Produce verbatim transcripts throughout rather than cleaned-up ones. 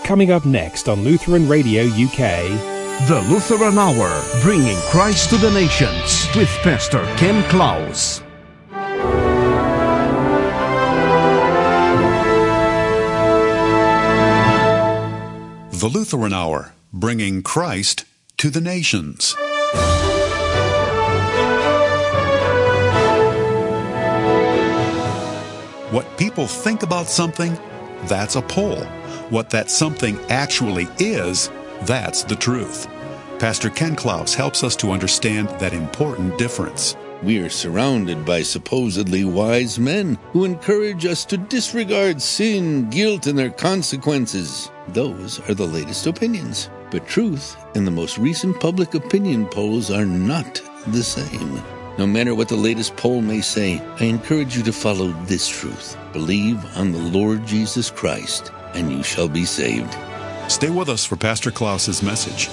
Coming up next on Lutheran Radio U K. The Lutheran Hour, bringing Christ to the nations with Pastor Ken Klaus. The Lutheran Hour, bringing Christ to the nations. What people think about something, that's a poll. What that something actually is, that's the truth. Pastor Ken Klaus helps us to understand that important difference. We are surrounded by supposedly wise men who encourage us to disregard sin, guilt, and their consequences. Those are the latest opinions. But truth and the most recent public opinion polls are not the same. No matter what the latest poll may say, I encourage you to follow this truth. Believe on the Lord Jesus Christ, and you shall be saved. Stay with us for Pastor Klaus's message.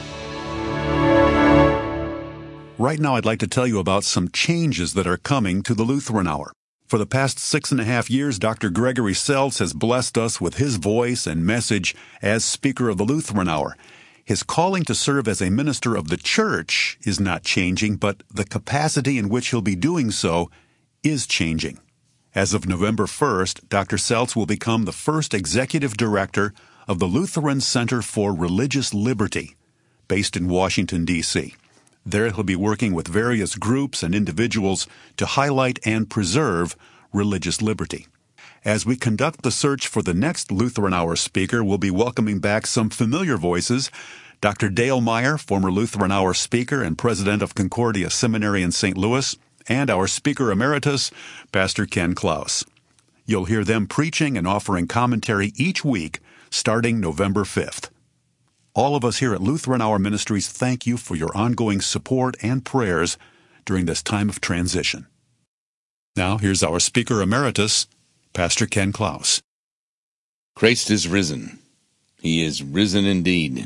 Right now, I'd like to tell you about some changes that are coming to the Lutheran Hour. For the past six and a half years, Doctor Gregory Seltz has blessed us with his voice and message as Speaker of the Lutheran Hour. His calling to serve as a minister of the church is not changing, but the capacity in which he'll be doing so is changing. As of November first, Doctor Seltz will become the first executive director of the Lutheran Center for Religious Liberty, based in Washington, D C There he'll be working with various groups and individuals to highlight and preserve religious liberty. As we conduct the search for the next Lutheran Hour speaker, we'll be welcoming back some familiar voices. Doctor Dale Meyer, former Lutheran Hour speaker and president of Concordia Seminary in Saint Louis, and our speaker emeritus, Pastor Ken Klaus. You'll hear them preaching and offering commentary each week starting November fifth. All of us here at Lutheran Hour Ministries thank you for your ongoing support and prayers during this time of transition. Now, here's our speaker emeritus, Pastor Ken Klaus. Christ is risen. He is risen indeed.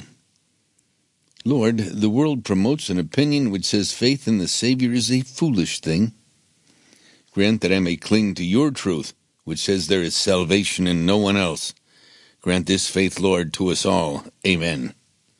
Lord, the world promotes an opinion which says faith in the Savior is a foolish thing. Grant that I may cling to your truth, which says there is salvation in no one else. Grant this faith, Lord, to us all. Amen.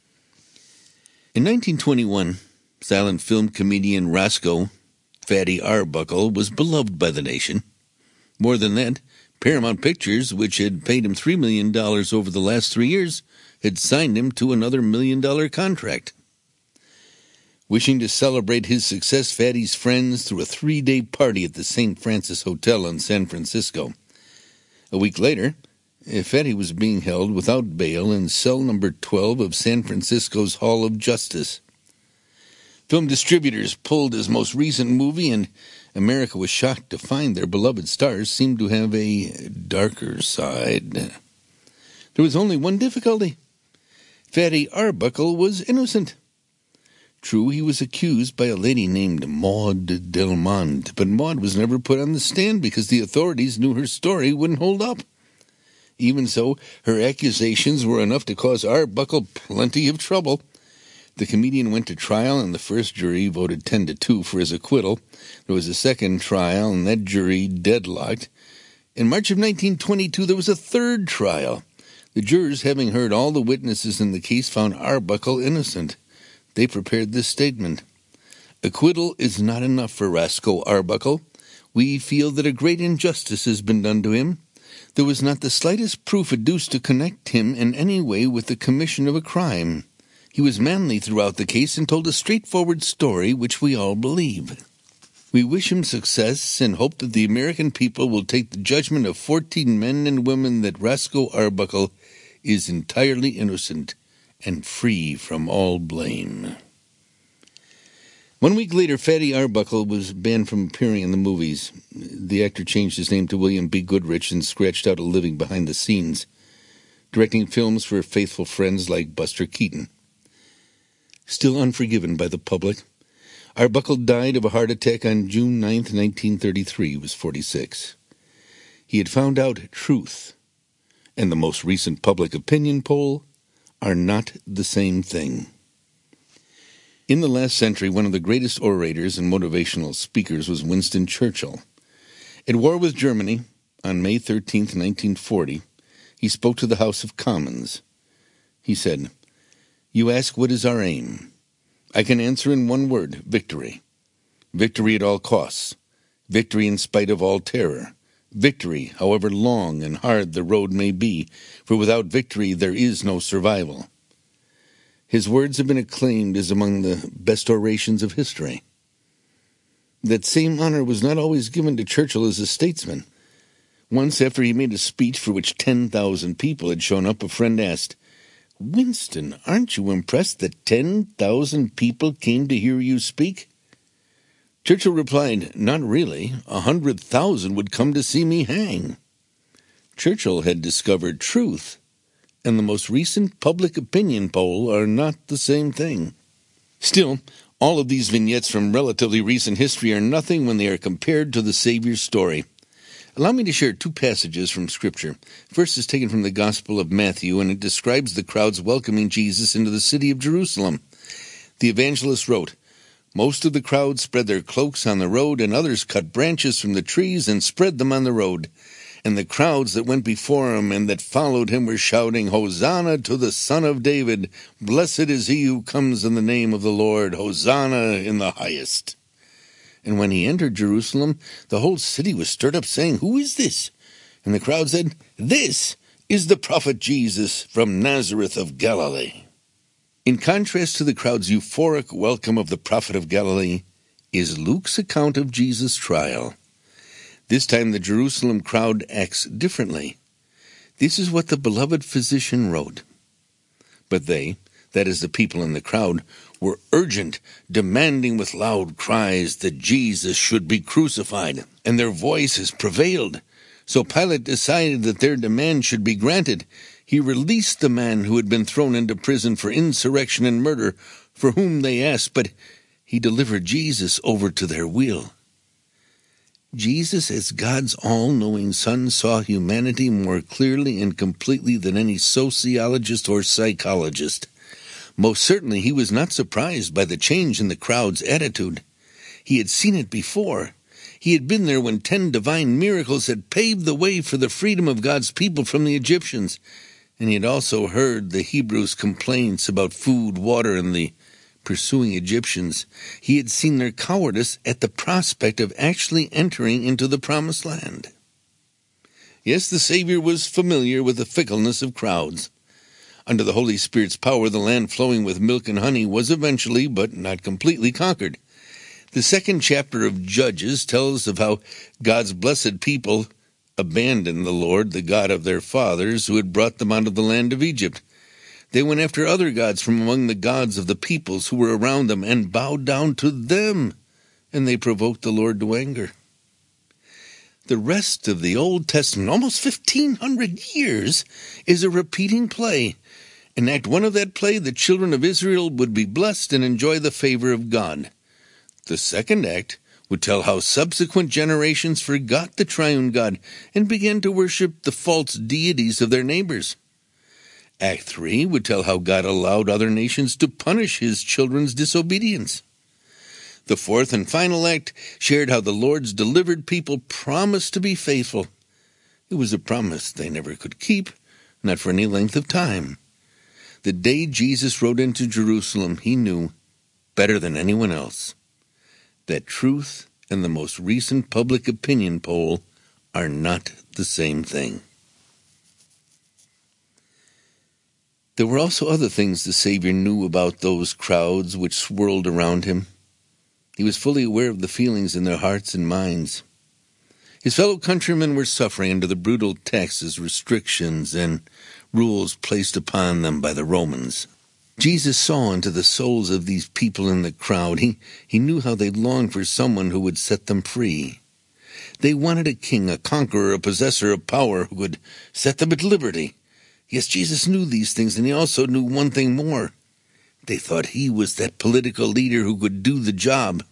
In nineteen twenty-one, silent film comedian Roscoe Fatty Arbuckle was beloved by the nation. More than that, Paramount Pictures, which had paid him three million dollars over the last three years, had signed him to another million-dollar contract. Wishing to celebrate his success, Fatty's friends threw a three-day party at the Saint Francis Hotel in San Francisco. A week later, Fatty was being held without bail in cell number twelve of San Francisco's Hall of Justice. Film distributors pulled his most recent movie, and America was shocked to find their beloved stars seemed to have a darker side. There was only one difficulty. Fatty Arbuckle was innocent. True, he was accused by a lady named Maud Delmont, but Maud was never put on the stand because the authorities knew her story wouldn't hold up. Even so, her accusations were enough to cause Arbuckle plenty of trouble. The comedian went to trial, and the first jury voted ten to two for his acquittal. There was a second trial, and that jury deadlocked. In March of nineteen twenty-two, there was a third trial. The jurors, having heard all the witnesses in the case, found Arbuckle innocent. They prepared this statement: "Acquittal is not enough for Roscoe Arbuckle. We feel that a great injustice has been done to him. There was not the slightest proof adduced to connect him in any way with the commission of a crime. He was manly throughout the case and told a straightforward story which we all believe. We wish him success and hope that the American people will take the judgment of fourteen men and women that Roscoe Arbuckle is entirely innocent and free from all blame." One week later, Fatty Arbuckle was banned from appearing in the movies. The actor changed his name to William B. Goodrich and scratched out a living behind the scenes, directing films for faithful friends like Buster Keaton. Still unforgiven by the public, Arbuckle died of a heart attack on June ninth, nineteen thirty-three. He was forty-six. He had found out truth, and the most recent public opinion poll are not the same thing. In the last century, one of the greatest orators and motivational speakers was Winston Churchill. At war with Germany, on May thirteenth, nineteen forty, he spoke to the House of Commons. He said, "You ask what is our aim. I can answer in one word, victory. Victory at all costs. Victory in spite of all terror. Victory, however long and hard the road may be, for without victory there is no survival." His words have been acclaimed as among the best orations of history. That same honor was not always given to Churchill as a statesman. Once, after he made a speech for which ten thousand people had shown up, a friend asked, "Winston, aren't you impressed that ten thousand people came to hear you speak?" Churchill replied, "Not really. A hundred thousand would come to see me hang." Churchill had discovered truth, and the most recent public opinion poll are not the same thing. Still, all of these vignettes from relatively recent history are nothing when they are compared to the Savior's story. Allow me to share two passages from Scripture. First is taken from the Gospel of Matthew, and it describes the crowds welcoming Jesus into the city of Jerusalem. The evangelist wrote, "Most of the crowd spread their cloaks on the road, and others cut branches from the trees and spread them on the road. And the crowds that went before him and that followed him were shouting, 'Hosanna to the Son of David! Blessed is he who comes in the name of the Lord! Hosanna in the highest!' And when he entered Jerusalem, the whole city was stirred up, saying, 'Who is this?' And the crowd said, 'This is the prophet Jesus from Nazareth of Galilee.'" In contrast to the crowd's euphoric welcome of the prophet of Galilee is Luke's account of Jesus' trial. This time the Jerusalem crowd acts differently. This is what the beloved physician wrote. "But they, that is the people in the crowd, were urgent, demanding with loud cries that Jesus should be crucified, and their voices prevailed. So Pilate decided that their demand should be granted. He released the man who had been thrown into prison for insurrection and murder, for whom they asked, but he delivered Jesus over to their will." Jesus, as God's all-knowing Son, saw humanity more clearly and completely than any sociologist or psychologist. Most certainly he was not surprised by the change in the crowd's attitude. He had seen it before. He had been there when ten divine miracles had paved the way for the freedom of God's people from the Egyptians, and he had also heard the Hebrews' complaints about food, water, and the pursuing Egyptians. He had seen their cowardice at the prospect of actually entering into the promised land. Yes, the Savior was familiar with the fickleness of crowds. Under the Holy Spirit's power, the land flowing with milk and honey was eventually, but not completely, conquered. The second chapter of Judges tells of how God's blessed people abandoned the Lord, the God of their fathers, who had brought them out of the land of Egypt. They went after other gods from among the gods of the peoples who were around them and bowed down to them, and they provoked the Lord to anger. The rest of the Old Testament, almost fifteen hundred years, is a repeating play. In Act one of that play, the children of Israel would be blessed and enjoy the favor of God. The second act would tell how subsequent generations forgot the triune God and began to worship the false deities of their neighbors. Act three would tell how God allowed other nations to punish his children's disobedience. The fourth and final act shared how the Lord's delivered people promised to be faithful. It was a promise they never could keep, not for any length of time. The day Jesus rode into Jerusalem, he knew, better than anyone else, that truth and the most recent public opinion poll are not the same thing. There were also other things the Savior knew about those crowds which swirled around him. He was fully aware of the feelings in their hearts and minds. His fellow countrymen were suffering under the brutal taxes, restrictions, and rules placed upon them by the Romans. Jesus saw into the souls of these people in the crowd. He, he knew how they longed for someone who would set them free. They wanted a king, a conqueror, a possessor of power who would set them at liberty. Yes, Jesus knew these things, and he also knew one thing more. They thought he was that political leader who could do the job.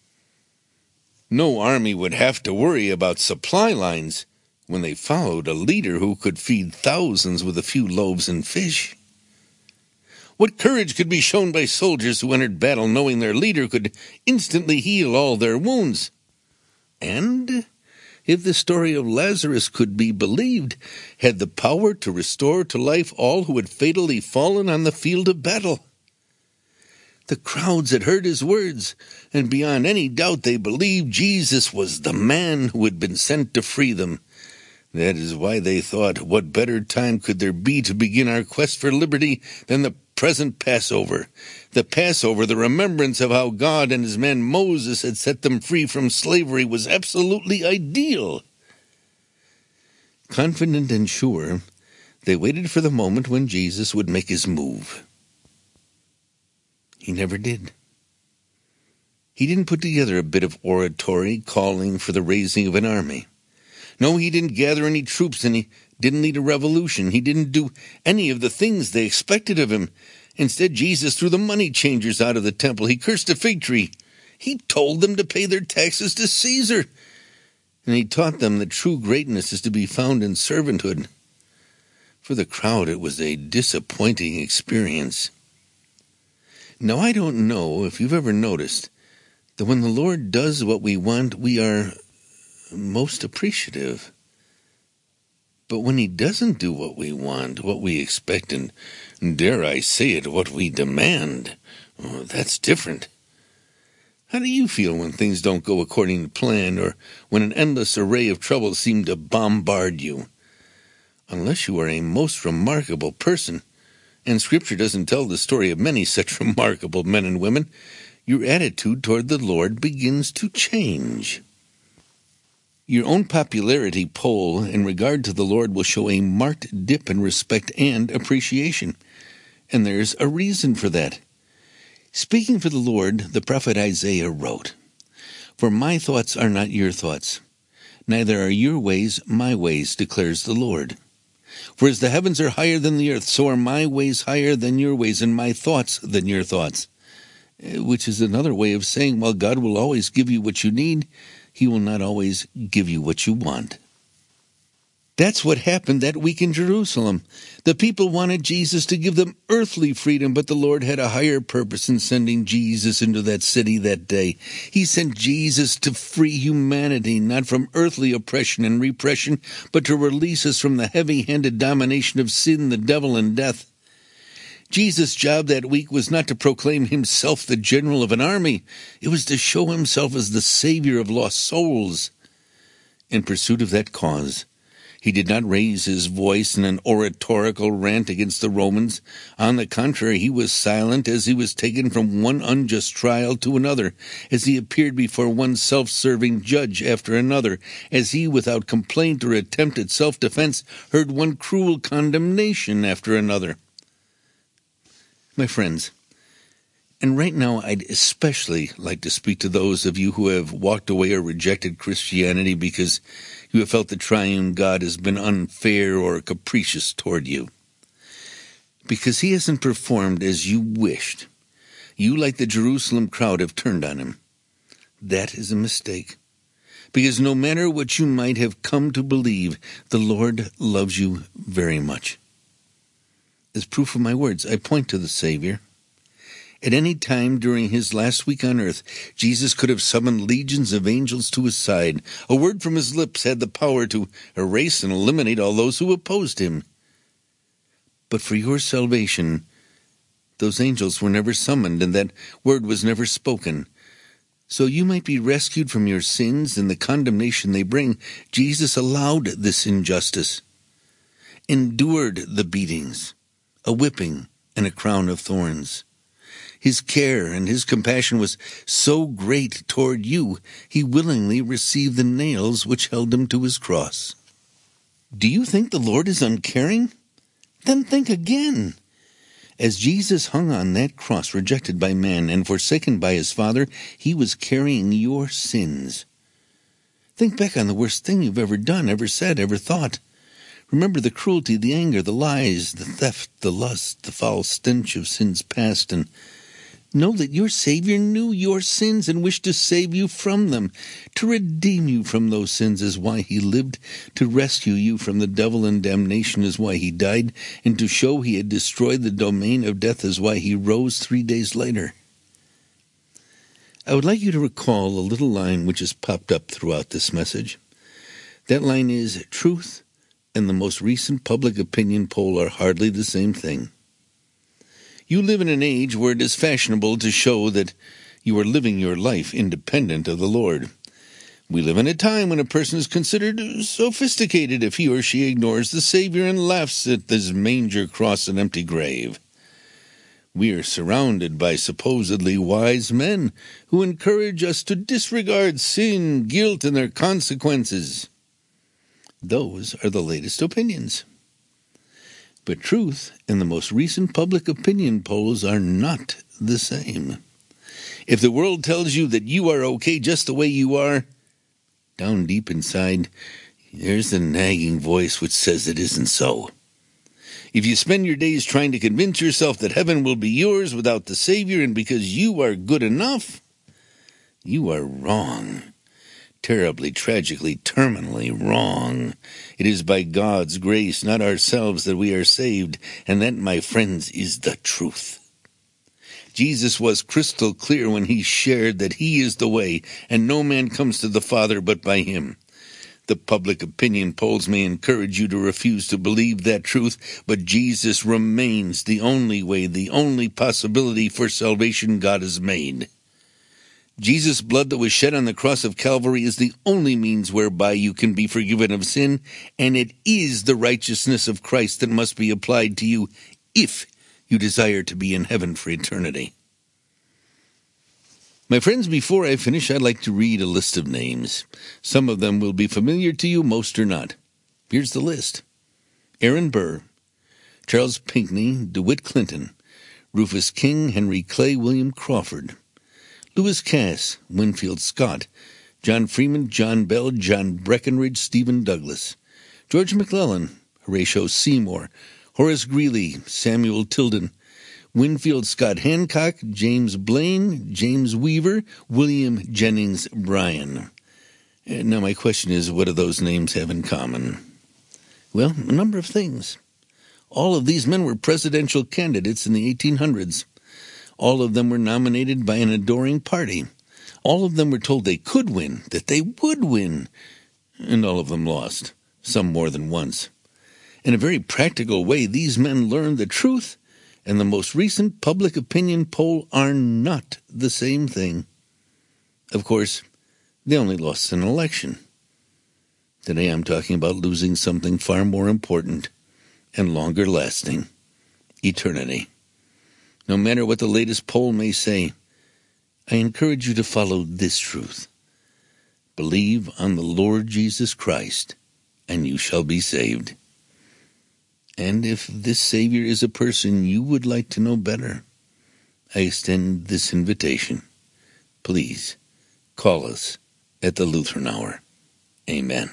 No army would have to worry about supply lines when they followed a leader who could feed thousands with a few loaves and fish. What courage could be shown by soldiers who entered battle knowing their leader could instantly heal all their wounds? And if the story of Lazarus could be believed, had the power to restore to life all who had fatally fallen on the field of battle. The crowds had heard his words, and beyond any doubt they believed Jesus was the man who had been sent to free them. That is why they thought, what better time could there be to begin our quest for liberty than the present Passover? The Passover, the remembrance of how God and his man Moses had set them free from slavery, was absolutely ideal. Confident and sure, they waited for the moment when Jesus would make his move. He never did. He didn't put together a bit of oratory calling for the raising of an army. No, he didn't gather any troops, and he didn't lead a revolution. He didn't do any of the things they expected of him. Instead, Jesus threw the money changers out of the temple. He cursed a fig tree. He told them to pay their taxes to Caesar. And he taught them that true greatness is to be found in servanthood. For the crowd, it was a disappointing experience. Now, I don't know if you've ever noticed that when the Lord does what we want, we are most appreciative. But when he doesn't do what we want, what we expect, and dare I say it, what we demand, oh, that's different. How do you feel when things don't go according to plan, or when an endless array of troubles seem to bombard you? Unless you are a most remarkable person, and Scripture doesn't tell the story of many such remarkable men and women, your attitude toward the Lord begins to change. Your own popularity poll in regard to the Lord will show a marked dip in respect and appreciation. And there's a reason for that. Speaking for the Lord, the prophet Isaiah wrote, "For my thoughts are not your thoughts, neither are your ways my ways, declares the Lord. For as the heavens are higher than the earth, so are my ways higher than your ways, and my thoughts than your thoughts." Which is another way of saying, while God will always give you what you need, he will not always give you what you want. That's what happened that week in Jerusalem. The people wanted Jesus to give them earthly freedom, but the Lord had a higher purpose in sending Jesus into that city that day. He sent Jesus to free humanity, not from earthly oppression and repression, but to release us from the heavy-handed domination of sin, the devil, and death. Jesus' job that week was not to proclaim himself the general of an army. It was to show himself as the Savior of lost souls. In pursuit of that cause, he did not raise his voice in an oratorical rant against the Romans. On the contrary, he was silent as he was taken from one unjust trial to another, as he appeared before one self-serving judge after another, as he, without complaint or attempt at self-defense, heard one cruel condemnation after another. My friends, and right now I'd especially like to speak to those of you who have walked away or rejected Christianity because you have felt the triune God has been unfair or capricious toward you. Because he hasn't performed as you wished, you, like the Jerusalem crowd, have turned on him. That is a mistake. Because no matter what you might have come to believe, the Lord loves you very much. As proof of my words, I point to the Savior. At any time during his last week on earth, Jesus could have summoned legions of angels to his side. A word from his lips had the power to erase and eliminate all those who opposed him. But for your salvation, those angels were never summoned, and that word was never spoken. So you might be rescued from your sins and the condemnation they bring. Jesus allowed this injustice, endured the beatings, a whipping, and a crown of thorns. His care and his compassion was so great toward you, he willingly received the nails which held him to his cross. Do you think the Lord is uncaring? Then think again. As Jesus hung on that cross, rejected by man and forsaken by his Father, he was carrying your sins. Think back on the worst thing you've ever done, ever said, ever thought. Remember the cruelty, the anger, the lies, the theft, the lust, the foul stench of sins past, and know that your Savior knew your sins and wished to save you from them. To redeem you from those sins is why he lived. To rescue you from the devil and damnation is why he died. And to show he had destroyed the domain of death is why he rose three days later. I would like you to recall a little line which has popped up throughout this message. That line is, truth and the most recent public opinion poll are hardly the same thing. You live in an age where it is fashionable to show that you are living your life independent of the Lord. We live in a time when a person is considered sophisticated if he or she ignores the Savior and laughs at this manger, cross, and empty grave. We are surrounded by supposedly wise men who encourage us to disregard sin, guilt, and their consequences. Those are the latest opinions. But truth and the most recent public opinion polls are not the same. If the world tells you that you are okay just the way you are, down deep inside, there's the nagging voice which says it isn't so. If you spend your days trying to convince yourself that heaven will be yours without the Savior and because you are good enough, you are wrong. Terribly, tragically, terminally wrong. It is by God's grace, not ourselves, that we are saved, and that, my friends, is the truth. Jesus was crystal clear when he shared that he is the way, and no man comes to the Father but by him. The public opinion polls may encourage you to refuse to believe that truth, but Jesus remains the only way, the only possibility for salvation God has made. Jesus' blood that was shed on the cross of Calvary is the only means whereby you can be forgiven of sin, and it is the righteousness of Christ that must be applied to you if you desire to be in heaven for eternity. My friends, before I finish, I'd like to read a list of names. Some of them will be familiar to you, most are not. Here's the list. Aaron Burr, Charles Pinckney, DeWitt Clinton, Rufus King, Henry Clay, William Crawford, Lewis Cass, Winfield Scott, John Freeman, John Bell, John Breckinridge, Stephen Douglas, George McClellan, Horatio Seymour, Horace Greeley, Samuel Tilden, Winfield Scott Hancock, James Blaine, James Weaver, William Jennings Bryan. And now my question is, what do those names have in common? Well, a number of things. All of these men were presidential candidates in the eighteen hundreds. All of them were nominated by an adoring party. All of them were told they could win, that they would win. And all of them lost, some more than once. In a very practical way, these men learned the truth, and the most recent public opinion poll are not the same thing. Of course, they only lost an election. Today I'm talking about losing something far more important and longer lasting: eternity. No matter what the latest poll may say, I encourage you to follow this truth. Believe on the Lord Jesus Christ, and you shall be saved. And if this Savior is a person you would like to know better, I extend this invitation. Please call us at the Lutheran Hour. Amen.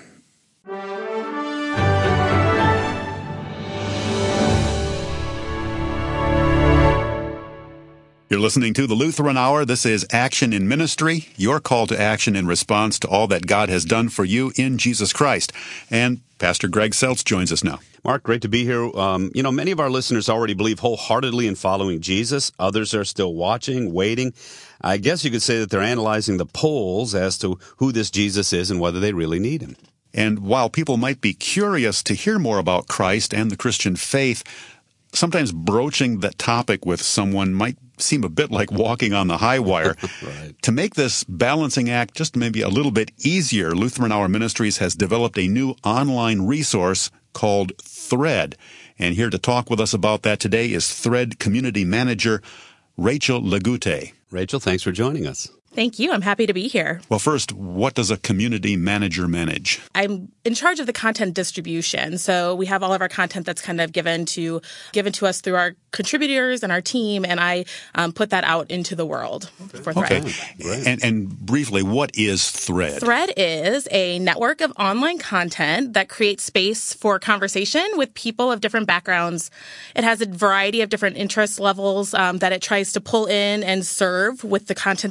You're listening to the Lutheran Hour. This is Action in Ministry, your call to action in response to all that God has done for you in Jesus Christ. And Pastor Greg Seltz joins us now. Mark, great to be here. Um, you know, many of our listeners already believe wholeheartedly in following Jesus. Others are still watching, waiting. I guess you could say that they're analyzing the polls as to who this Jesus is and whether they really need him. And while people might be curious to hear more about Christ and the Christian faith, sometimes broaching that topic with someone might seem a bit like walking on the high wire. Right. To make this balancing act just maybe a little bit easier, Lutheran Hour Ministries has developed a new online resource called Thread. And here to talk with us about that today is Thread Community Manager Rachel Legute. Rachel, thanks for joining us. Thank you. I'm happy to be here. Well, first, what does a community manager manage? I'm in charge of the content distribution. So we have all of our content that's kind of given to given to us through our contributors and our team, and I um, put that out into the world for Thread. Okay. And, and briefly, what is Thread? Thread is a network of online content that creates space for conversation with people of different backgrounds. It has a variety of different interest levels um, that it tries to pull in and serve with the content that we create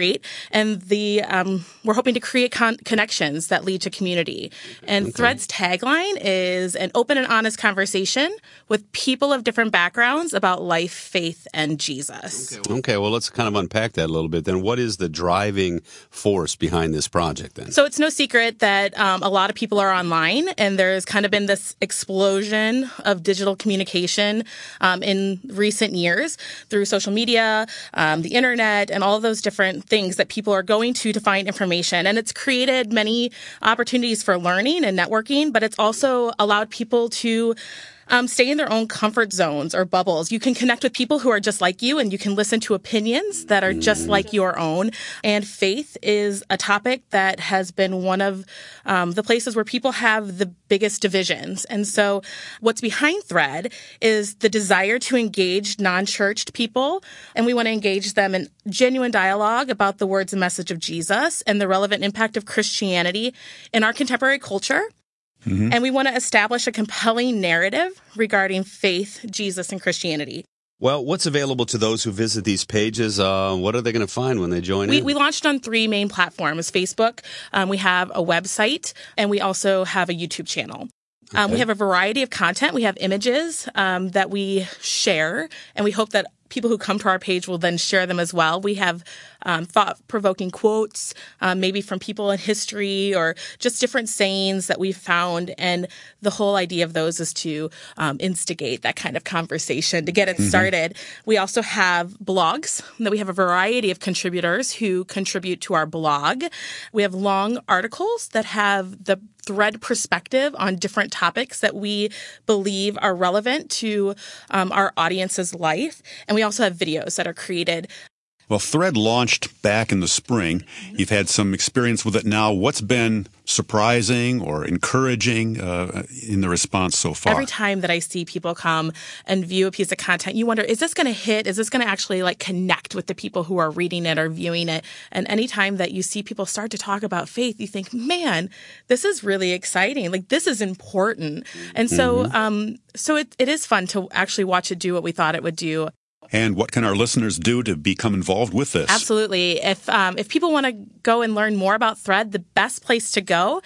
create, and the um, we're hoping to create con- connections that lead to community. And okay. Thread's tagline is an open and honest conversation with people of different backgrounds about life, faith, and Jesus. Okay, well, okay, well let's kind of unpack that a little bit. Then, what is the driving force behind this project? Then, so it's no secret that um, a lot of people are online, and there's kind of been this explosion of digital communication um, in recent years through social media, um, the internet, and all of those different things that people are going to to find information. And it's created many opportunities for learning and networking, but it's also allowed people to Um, stay in their own comfort zones or bubbles. You can connect with people who are just like you, and you can listen to opinions that are just like your own. And faith is a topic that has been one of um, the places where people have the biggest divisions. And so what's behind Thread is the desire to engage non-churched people, and we want to engage them in genuine dialogue about the words and message of Jesus and the relevant impact of Christianity in our contemporary culture. Mm-hmm. And we want to establish a compelling narrative regarding faith, Jesus, and Christianity. Well, what's available to those who visit these pages? Uh, what are they going to find when they join we, in? We launched on three main platforms. Facebook, um, we have a website, and we also have a YouTube channel. Okay. Um, we have a variety of content. We have images um, that we share, and we hope that people who come to our page will then share them as well. We have um, thought-provoking quotes, um, maybe from people in history or just different sayings that we've found. And the whole idea of those is to um, instigate that kind of conversation, to get it mm-hmm. started. We also have blogs that we have a variety of contributors who contribute to our blog. We have long articles that have the Thread perspective on different topics that we believe are relevant to um, our audience's life. And we also have videos that are created. Well, Thread launched back in the spring. You've had some experience with it now. What's been surprising or encouraging uh, in the response so far? Every time that I see people come and view a piece of content, you wonder, is this going to hit? Is this going to actually like connect with the people who are reading it or viewing it? And anytime that you see people start to talk about faith, you think, man, this is really exciting. Like, this is important. And so, mm-hmm. um, so it, it is fun to actually watch it do what we thought it would do. And what can our listeners do to become involved with this? Absolutely. If um, if people want to go and learn more about Thread, the best place to go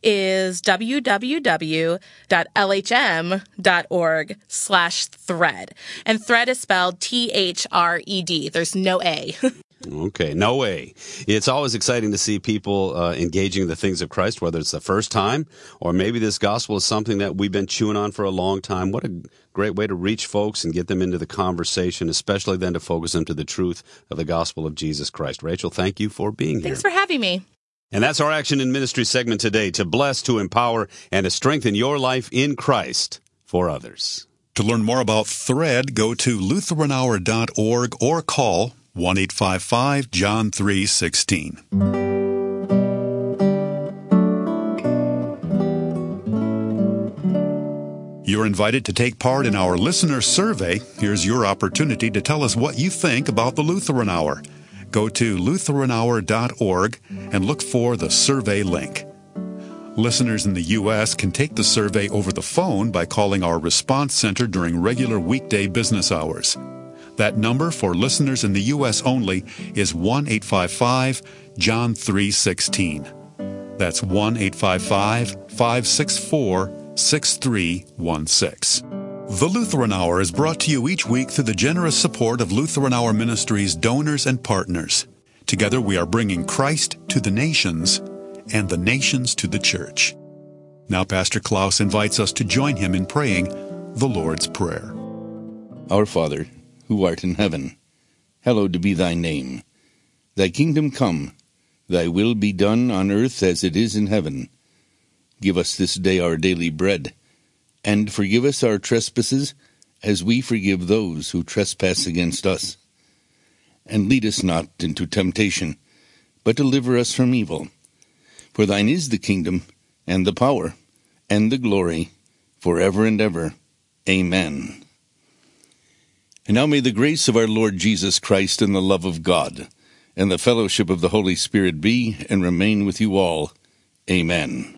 is www.lhm.org slash thread. And Thread is spelled T H R E D. There's no A. Okay, no way. It's always exciting to see people uh, engaging the things of Christ, whether it's the first time or maybe this gospel is something that we've been chewing on for a long time. What a great way to reach folks and get them into the conversation, especially then to focus them to the truth of the gospel of Jesus Christ. Rachel, thank you for being here. Thanks for having me. And that's our Action in Ministry segment today, to bless, to empower, and to strengthen your life in Christ for others. To learn more about Thread, go to Lutheran Hour dot org or call one eight five five John three sixteen. You're invited to take part in our listener survey. Here's your opportunity to tell us what you think about the Lutheran Hour. Go to Lutheran Hour dot org and look for the survey link. Listeners in the U S can take the survey over the phone by calling our response center during regular weekday business hours. That number for listeners in the U S only is one eight five five John three sixteen. That's one eight five five five six four six three one six. The Lutheran Hour is brought to you each week through the generous support of Lutheran Hour Ministries donors and partners. Together we are bringing Christ to the nations and the nations to the church. Now Pastor Klaus invites us to join him in praying the Lord's Prayer. Our Father, who art in heaven, hallowed be thy name. Thy kingdom come, thy will be done on earth as it is in heaven. Give us this day our daily bread, and forgive us our trespasses as we forgive those who trespass against us. And lead us not into temptation, but deliver us from evil. For thine is the kingdom, and the power, and the glory, forever and ever. Amen. And now may the grace of our Lord Jesus Christ and the love of God and the fellowship of the Holy Spirit be and remain with you all. Amen.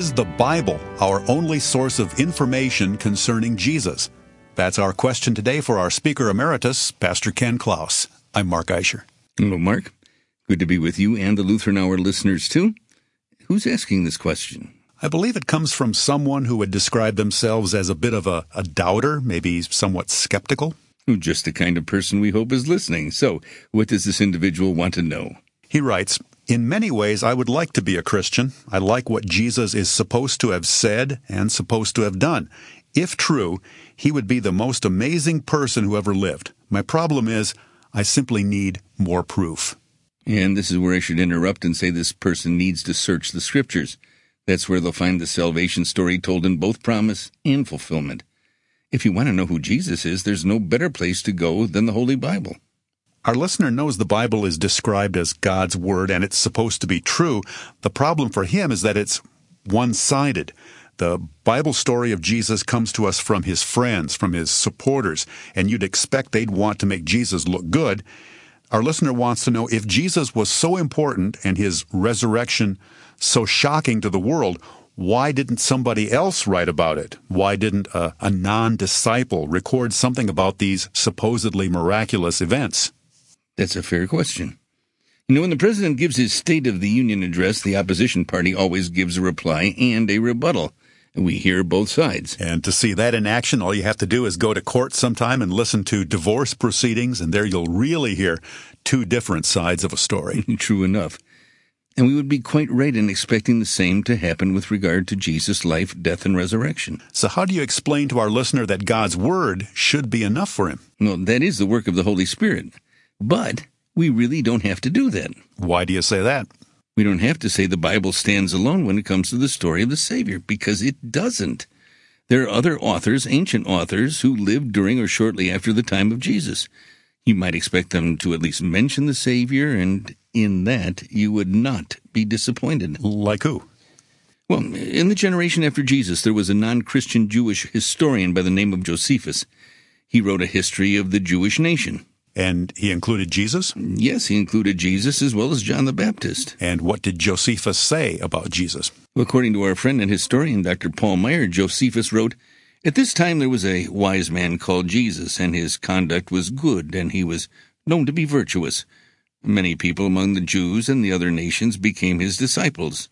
Is the Bible our only source of information concerning Jesus? That's our question today for our Speaker Emeritus, Pastor Ken Klaus. I'm Mark Eicher. Hello, Mark. Good to be with you and the Lutheran Hour listeners, too. Who's asking this question? I believe it comes from someone who would describe themselves as a bit of a, a doubter, maybe somewhat skeptical. Just the kind of person we hope is listening. So, what does this individual want to know? He writes, "In many ways, I would like to be a Christian. I like what Jesus is supposed to have said and supposed to have done. If true, he would be the most amazing person who ever lived. My problem is, I simply need more proof." And this is where I should interrupt and say this person needs to search the Scriptures. That's where they'll find the salvation story told in both promise and fulfillment. If you want to know who Jesus is, there's no better place to go than the Holy Bible. Our listener knows the Bible is described as God's Word and it's supposed to be true. The problem for him is that it's one-sided. The Bible story of Jesus comes to us from his friends, from his supporters, and you'd expect they'd want to make Jesus look good. Our listener wants to know if Jesus was so important and his resurrection so shocking to the world, why didn't somebody else write about it? Why didn't a, a non-disciple record something about these supposedly miraculous events? That's a fair question. You know, when the president gives his State of the Union address, the opposition party always gives a reply and a rebuttal. We hear both sides. And to see that in action, all you have to do is go to court sometime and listen to divorce proceedings, and there you'll really hear two different sides of a story. True enough. And we would be quite right in expecting the same to happen with regard to Jesus' life, death, and resurrection. So how do you explain to our listener that God's Word should be enough for him? Well, that is the work of the Holy Spirit. But we really don't have to do that. Why do you say that? We don't have to say the Bible stands alone when it comes to the story of the Savior, because it doesn't. There are other authors, ancient authors, who lived during or shortly after the time of Jesus. You might expect them to at least mention the Savior, and in that you would not be disappointed. Like who? Well, in the generation after Jesus, there was a non-Christian Jewish historian by the name of Josephus. He wrote a history of the Jewish nation. And he included Jesus? Yes, he included Jesus as well as John the Baptist. And what did Josephus say about Jesus? Well, according to our friend and historian, Doctor Paul Meyer, Josephus wrote, "At this time there was a wise man called Jesus, and his conduct was good, and he was known to be virtuous. Many people among the Jews and the other nations became his disciples.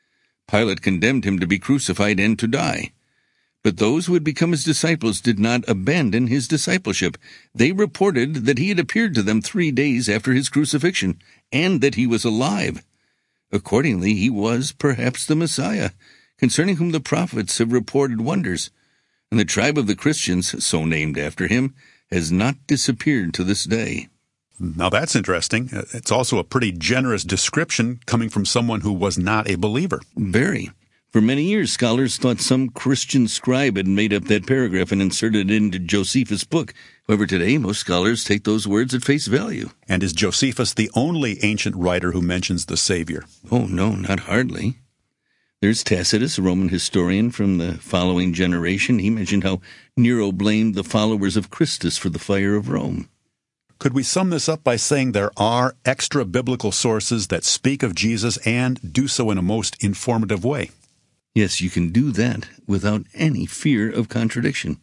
Pilate condemned him to be crucified and to die. But those who had become his disciples did not abandon his discipleship. They reported that he had appeared to them three days after his crucifixion, and that he was alive. Accordingly, he was perhaps the Messiah, concerning whom the prophets have reported wonders. And the tribe of the Christians, so named after him, has not disappeared to this day." Now that's interesting. It's also a pretty generous description coming from someone who was not a believer. Very. For many years, scholars thought some Christian scribe had made up that paragraph and inserted it into Josephus' book. However, today, most scholars take those words at face value. And is Josephus the only ancient writer who mentions the Savior? Oh, no, not hardly. There's Tacitus, a Roman historian from the following generation. He mentioned how Nero blamed the followers of Christus for the fire of Rome. Could we sum this up by saying there are extra-biblical sources that speak of Jesus and do so in a most informative way? Yes, you can do that without any fear of contradiction.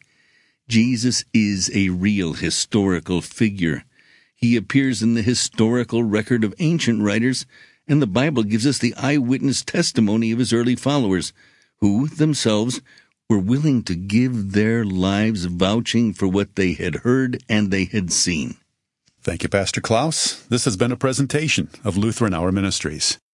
Jesus is a real historical figure. He appears in the historical record of ancient writers, and the Bible gives us the eyewitness testimony of his early followers, who themselves were willing to give their lives vouching for what they had heard and they had seen. Thank you, Pastor Klaus. This has been a presentation of Lutheran Hour Ministries.